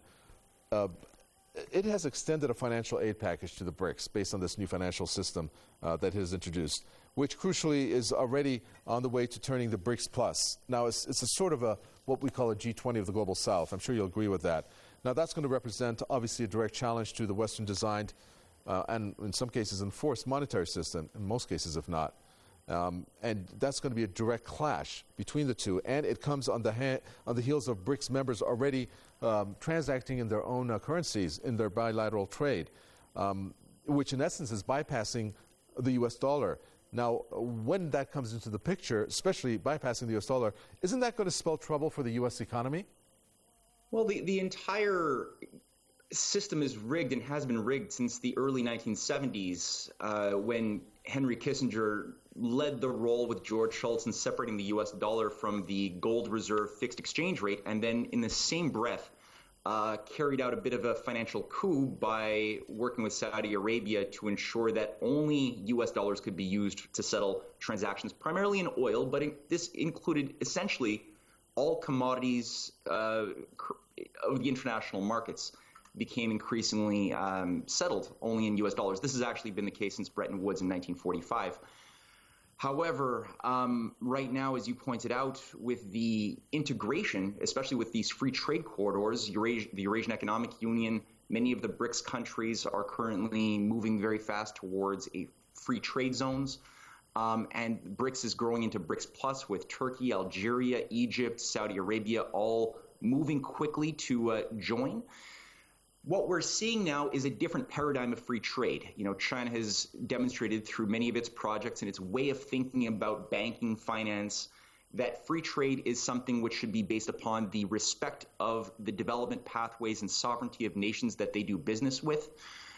it has extended a financial aid package to the BRICS based on this new financial system that it has introduced, which crucially is already on the way to turning the BRICS Plus. Now, it's a sort of what we call a G20 of the Global South. I'm sure you'll agree with that. Now, that's going to represent, obviously, a direct challenge to the Western-designed and, in some cases, enforced monetary system, in most cases, if not. And that's going to be a direct clash between the two. And it comes on the heels of BRICS members already transacting in their own currencies in their bilateral trade, which in essence is bypassing the U.S. dollar. Now, when that comes into the picture, especially bypassing the U.S. dollar, isn't that going to spell trouble for the U.S. economy? Well, the entire system is rigged and has been rigged since the early 1970s when Henry Kissinger led the role with George Shultz in separating the U.S. dollar from the gold reserve fixed exchange rate, and then in the same breath carried out a bit of a financial coup by working with Saudi Arabia to ensure that only U.S. dollars could be used to settle transactions, primarily in oil, but this included essentially all commodities of the international markets became increasingly settled only in U.S. dollars. This has actually been the case since Bretton Woods in 1945. However, right now, as you pointed out, with the integration, especially with these free trade corridors, the Eurasian Economic Union, many of the BRICS countries are currently moving very fast towards free trade zones. And BRICS is growing into BRICS Plus with Turkey, Algeria, Egypt, Saudi Arabia, all moving quickly to join. What we're seeing now is a different paradigm of free trade. China has demonstrated through many of its projects and its way of thinking about banking, finance, that free trade is something which should be based upon the respect of the development pathways and sovereignty of nations that they do business with.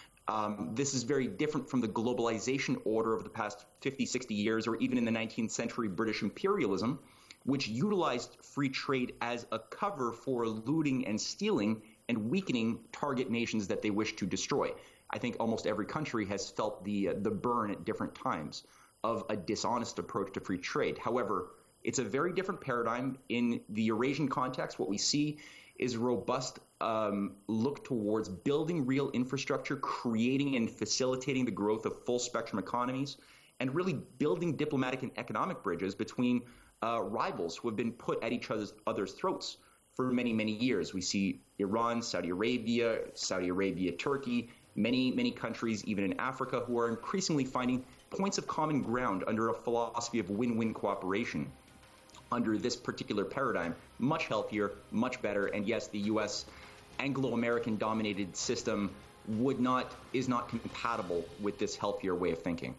This is very different from the globalization order of the past 50, 60 years, or even in the 19th century British imperialism, which utilized free trade as a cover for looting and stealing and weakening target nations that they wish to destroy. I think almost every country has felt the burn at different times of a dishonest approach to free trade. However, it's a very different paradigm. In the Eurasian context, what we see is a robust look towards building real infrastructure, creating and facilitating the growth of full-spectrum economies, and really building diplomatic and economic bridges between rivals who have been put at each other's throats for many, many years. We see Iran, Saudi Arabia, Turkey, many countries, even in Africa, who are increasingly finding points of common ground under a philosophy of win-win cooperation. Under this particular paradigm, much healthier, much better, and yes, the U.S. Anglo-American dominated system is not compatible with this healthier way of thinking.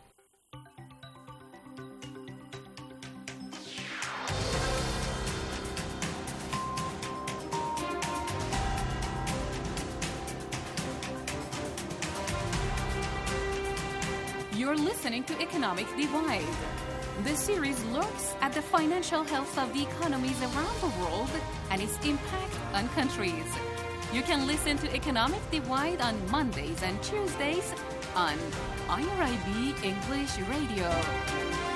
You're listening to Economic Divide. This series looks at the financial health of the economies around the world and its impact on countries. You can listen to Economic Divide on Mondays and Tuesdays on IRIB English Radio.